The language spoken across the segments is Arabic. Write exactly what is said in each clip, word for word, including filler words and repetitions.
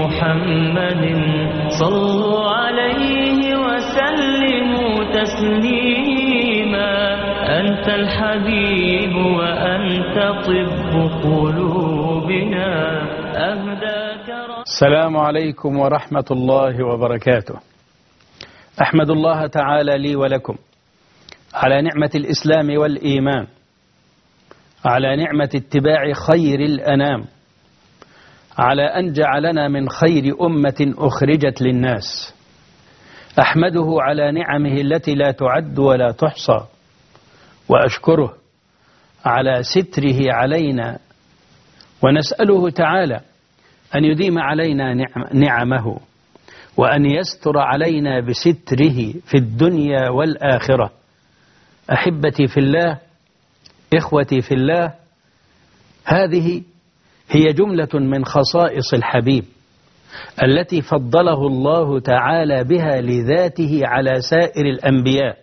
محمد صلوا عليه وسلموا تسليما أنت الحبيب وأنت طب قلوبنا أهداك رب. السلام عليكم ورحمة الله وبركاته. أحمد الله تعالى لي ولكم على نعمة الإسلام والإيمان، على نعمة اتباع خير الأنام، على أن جعلنا من خير أمة أخرجت للناس. أحمده على نعمه التي لا تعد ولا تحصى، وأشكره على ستره علينا، ونسأله تعالى أن يديم علينا نعمه وأن يستر علينا بستره في الدنيا والآخرة. أحبتي في الله، إخوتي في الله، هذه هي جملة من خصائص الحبيب التي فضله الله تعالى بها لذاته على سائر الأنبياء.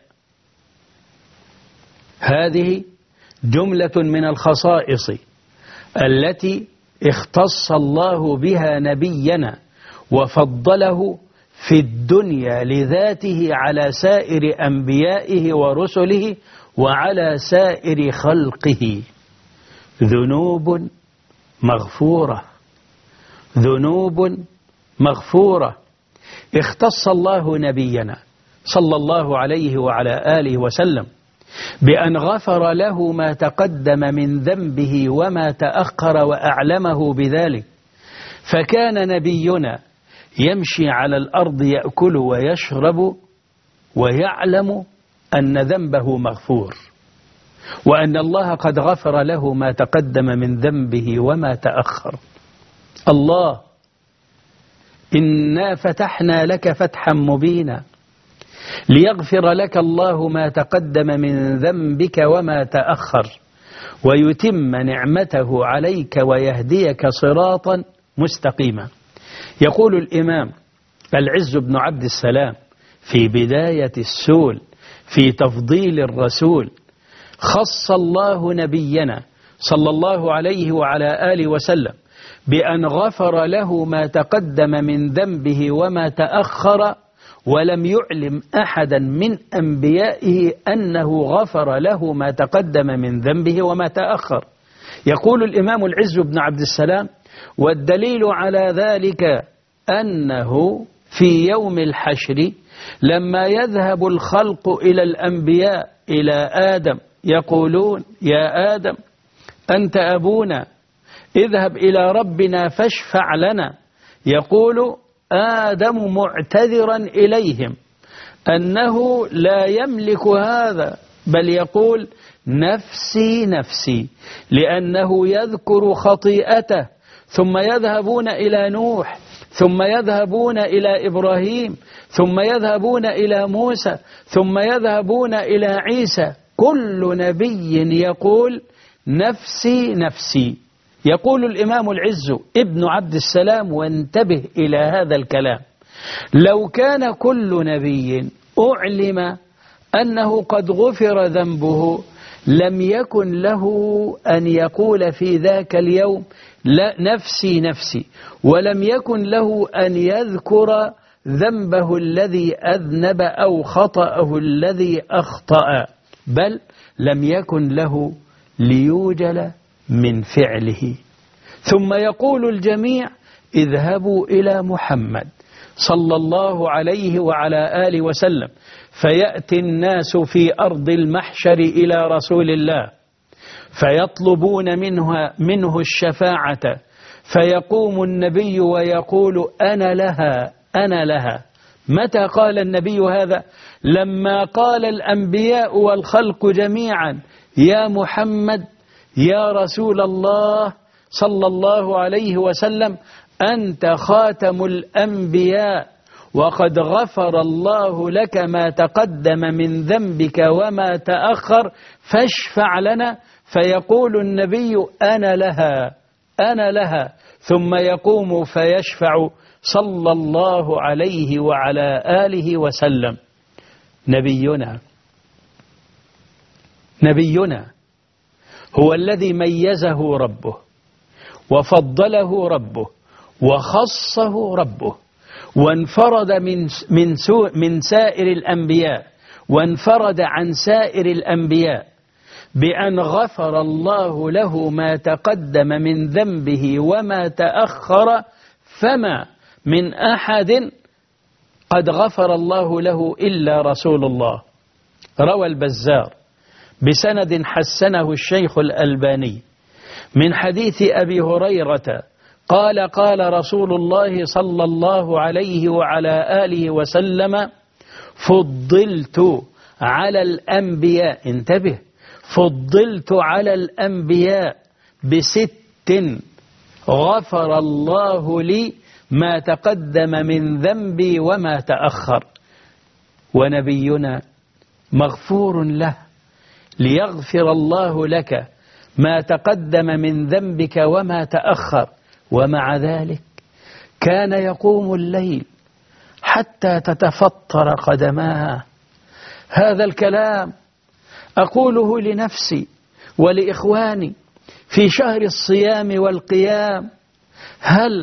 هذه جملة من الخصائص التي اختص الله بها نبينا وفضله في الدنيا لذاته على سائر أنبيائه ورسله وعلى سائر خلقه. ذنوب مغفورة، ذنوب مغفورة. اختص الله نبينا صلى الله عليه وعلى آله وسلم بأن غفر له ما تقدم من ذنبه وما تأخر وأعلمه بذلك، فكان نبينا يمشي على الأرض يأكل ويشرب ويعلم أن ذنبه مغفور، وأن الله قد غفر له ما تقدم من ذنبه وما تأخر. الله إنا فتحنا لك فتحا مبينا ليغفر لك الله ما تقدم من ذنبك وما تأخر ويتم نعمته عليك ويهديك صراطا مستقيما. يقول الإمام العز بن عبد السلام في بداية السول في تفضيل الرسول: خص الله نبينا صلى الله عليه وعلى آله وسلم بأن غفر له ما تقدم من ذنبه وما تأخر، ولم يعلم أحدا من أنبيائه أنه غفر له ما تقدم من ذنبه وما تأخر. يقول الإمام العز بن عبد السلام: والدليل على ذلك أنه في يوم الحشر لما يذهب الخلق إلى الأنبياء إلى آدم يقولون: يا آدم أنت أبونا، اذهب إلى ربنا فاشفع لنا. يقول آدم معتذرا إليهم أنه لا يملك هذا، بل يقول: نفسي نفسي، لأنه يذكر خطيئته، ثم يذهبون إلى نوح، ثم يذهبون إلى إبراهيم، ثم يذهبون إلى موسى، ثم يذهبون إلى عيسى. كل نبي يقول: نفسي نفسي. يقول الإمام العز ابن عبد السلام، وانتبه إلى هذا الكلام: لو كان كل نبي أعلم أنه قد غفر ذنبه لم يكن له أن يقول في ذاك اليوم: لا نفسي نفسي، ولم يكن له أن يذكر ذنبه الذي أذنب أو خطأه الذي أخطأ، بل لم يكن له ليوجل من فعله. ثم يقول الجميع: اذهبوا إلى محمد صلى الله عليه وعلى آله وسلم، فيأتي الناس في أرض المحشر إلى رسول الله فيطلبون منها منه الشفاعة، فيقوم النبي ويقول: أنا لها أنا لها. متى قال النبي هذا؟ لما قال الأنبياء والخلق جميعا: يا محمد، يا رسول الله صلى الله عليه وسلم، أنت خاتم الأنبياء، وقد غفر الله لك ما تقدم من ذنبك وما تأخر، فاشفع لنا. فيقول النبي: أنا لها أنا لها، ثم يقوم فيشفع صلى الله عليه وعلى آله وسلم. نبينا نبينا هو الذي ميزه ربه وفضله ربه وخصه ربه وانفرد من من من سائر الأنبياء وانفرد عن سائر الأنبياء بأن غفر الله له ما تقدم من ذنبه وما تأخر، فما من أحد قد غفر الله له إلا رسول الله. روى البزار بسند حسنه الشيخ الألباني من حديث أبي هريرة قال قال رسول الله صلى الله عليه وعلى آله وسلم: فضلت على الأنبياء، انتبه، فضلت على الأنبياء بست غفر الله لي ما تقدم من ذنبي وما تأخر. ونبينا مغفور له ليغفر الله لك ما تقدم من ذنبك وما تأخر، ومع ذلك كان يقوم الليل حتى تتفطر قدماه. هذا الكلام أقوله لنفسي ولإخواني في شهر الصيام والقيام. هل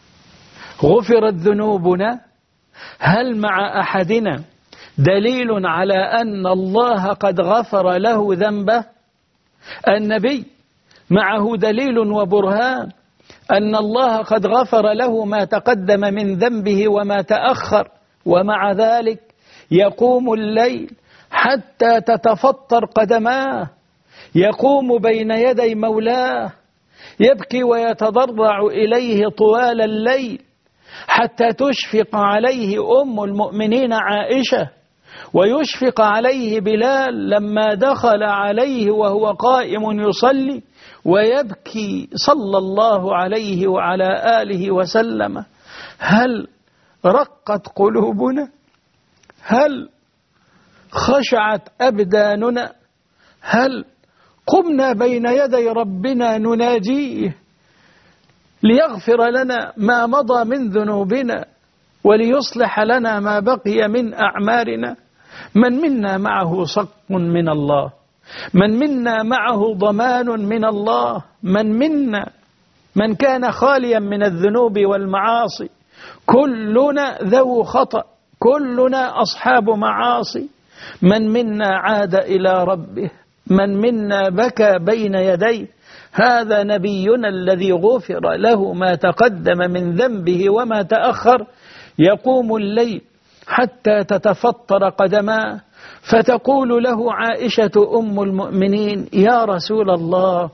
غفرت ذنوبنا؟ هل مع أحدنا دليل على أن الله قد غفر له ذنبه؟ النبي معه دليل وبرهان أن الله قد غفر له ما تقدم من ذنبه وما تأخر، ومع ذلك يقوم الليل حتى تتفطر قدماه، يقوم بين يدي مولاه، يبكي ويتضرع إليه طوال الليل حتى تشفق عليه أم المؤمنين عائشة، ويشفق عليه بلال لما دخل عليه وهو قائم يصلي، ويبكي صلى الله عليه وعلى آله وسلم. هل رقت قلوبنا؟ هل خشعت أبداننا؟ هل قمنا بين يدي ربنا نناجيه ليغفر لنا ما مضى من ذنوبنا وليصلح لنا ما بقي من أعمارنا؟ من منا معه صق من الله؟ من منا معه ضمان من الله؟ من منا من كان خاليا من الذنوب والمعاصي؟ كلنا ذو خطأ، كلنا أصحاب معاصي. من منا عاد إلى ربه؟ من منا بكى بين يديه؟ هذا نبينا الذي غفر له ما تقدم من ذنبه وما تأخر، يقوم الليل حتى تتفطر قدماه، فتقول له عائشة أم المؤمنين: يا رسول الله،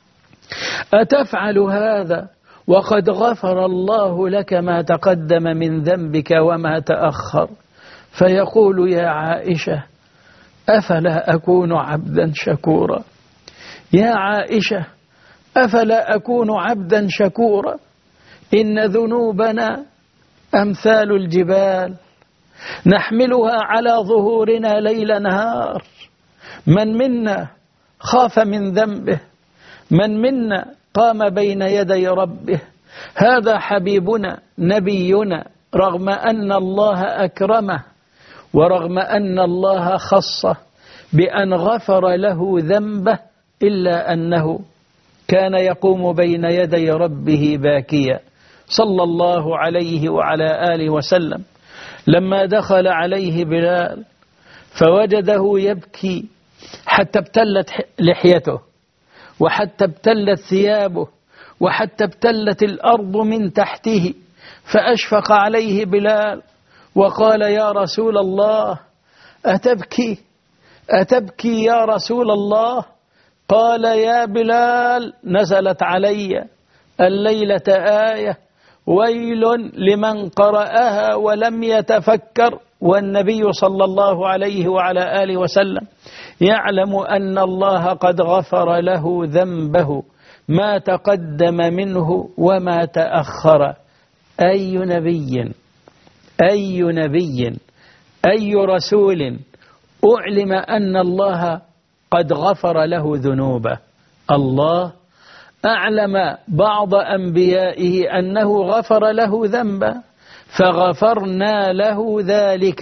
أتفعل هذا وقد غفر الله لك ما تقدم من ذنبك وما تأخر؟ فيقول: يا عائشة، أفلا أكون عبدا شكورا؟ يا عائشة، أفلا أكون عبدا شكورا؟ إن ذنوبنا أمثال الجبال نحملها على ظهورنا ليل نهار. من منا خاف من ذنبه؟ من منا قام بين يدي ربه؟ هذا حبيبنا نبينا، رغم أن الله أكرمه ورغم أن الله خصه بأن غفر له ذنبه، إلا أنه كان يقوم بين يدي ربه باكيا صلى الله عليه وعلى آله وسلم. لما دخل عليه بلال فوجده يبكي حتى ابتلت لحيته وحتى ابتلت ثيابه وحتى ابتلت الأرض من تحته، فأشفق عليه بلال وقال: يا رسول الله، أتبكي أتبكي يا رسول الله؟ قال: يا بلال، نزلت علي الليلة آية ويل لمن قرأها ولم يتفكر. والنبي صلى الله عليه وعلى آله وسلم يعلم أن الله قد غفر له ذنبه ما تقدم منه وما تأخر. أي نبي أي نبي أي رسول أعلم أن الله قد غفر له ذنوبه؟ الله أعلم بعض أنبيائه أنه غفر له ذنبا فغفرنا له ذلك،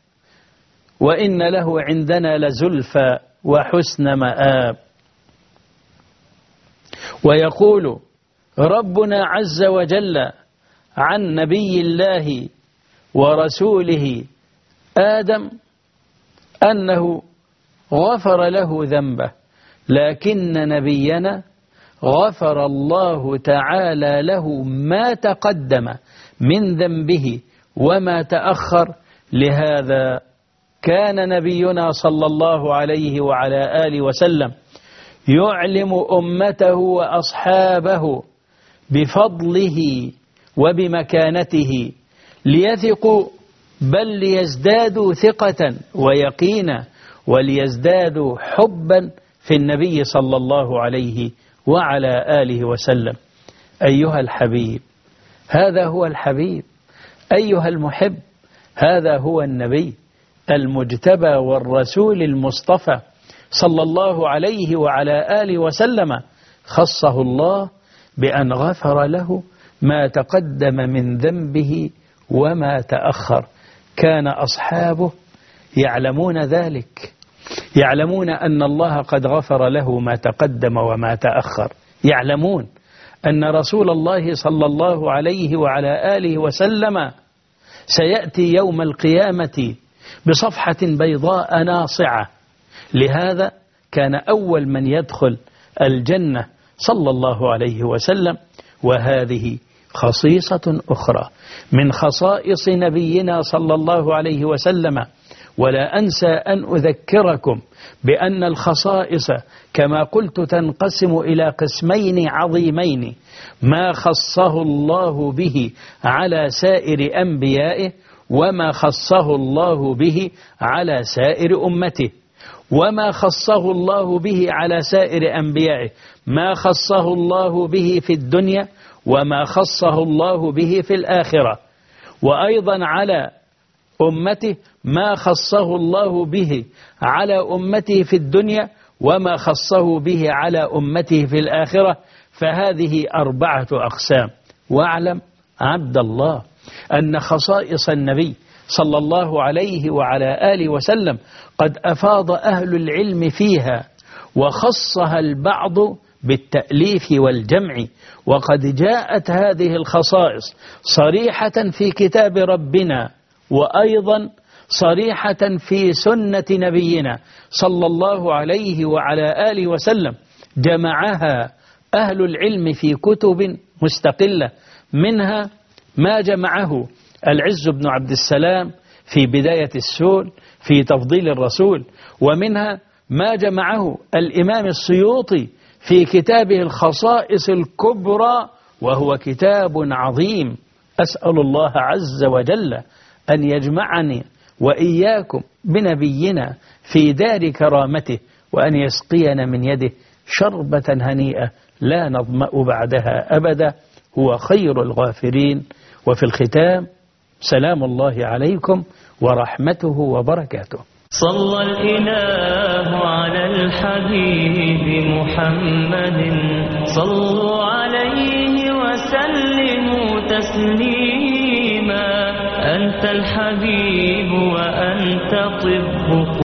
وإن له عندنا لزلفى وحسن مآب. ويقول ربنا عز وجل عن نبي الله ورسوله آدم أنه غفر له ذنبه، لكن نبينا غفر الله تعالى له ما تقدم من ذنبه وما تأخر. لهذا كان نبينا صلى الله عليه وعلى آله وسلم يعلم أمته وأصحابه بفضله وبمكانته ليثقوا، بل ليزدادوا ثقة ويقينا، وليزدادوا حبا في النبي صلى الله عليه وعلى آله وسلم. أيها الحبيب، هذا هو الحبيب. أيها المحب، هذا هو النبي المجتبى والرسول المصطفى صلى الله عليه وعلى آله وسلم. خصه الله بأن غفر له ما تقدم من ذنبه وما تأخر. كان أصحابه يعلمون ذلك، يعلمون أن الله قد غفر له ما تقدم وما تأخر، يعلمون أن رسول الله صلى الله عليه وعلى آله وسلم سيأتي يوم القيامة بصفحة بيضاء ناصعة. لهذا كان أول من يدخل الجنة صلى الله عليه وسلم. وهذه خصيصة أخرى من خصائص نبينا صلى الله عليه وسلم. ولا أنسى أن أذكركم بأن الخصائص كما قلت تنقسم إلى قسمين عظيمين: ما خصه الله به على سائر أنبيائه، وما خصه الله به على سائر أمته. وما خصه الله به على سائر أنبيائه ما خصه الله به في الدنيا، وما خصه الله به في الآخرة. وأيضا على أمته ما خصه الله به على أمته في الدنيا، وما خصه به على أمته في الآخرة. فهذه أربعة أقسام. واعلم عبد الله أن خصائص النبي صلى الله عليه وعلى آله وسلم قد أفاض أهل العلم فيها، وخصها البعض بالتأليف والجمع. وقد جاءت هذه الخصائص صريحة في كتاب ربنا، وأيضا صريحة في سنة نبينا صلى الله عليه وعلى آله وسلم. جمعها أهل العلم في كتب مستقلة، منها ما جمعه العز بن عبد السلام في بداية السول في تفضيل الرسول، ومنها ما جمعه الإمام السيوطي في كتابه الخصائص الكبرى، وهو كتاب عظيم. أسأل الله عز وجل أن يجمعني وإياكم بنبينا في دار كرامته، وأن يسقينا من يده شربة هنيئة لا نظمأ بعدها أبدا. هو خير الغافرين. وفي الختام سلام الله عليكم ورحمته وبركاته. صلى الإله على الحبيب محمد، صلوا عليه وسلموا تسليما. أنت الحبيب وأنت طب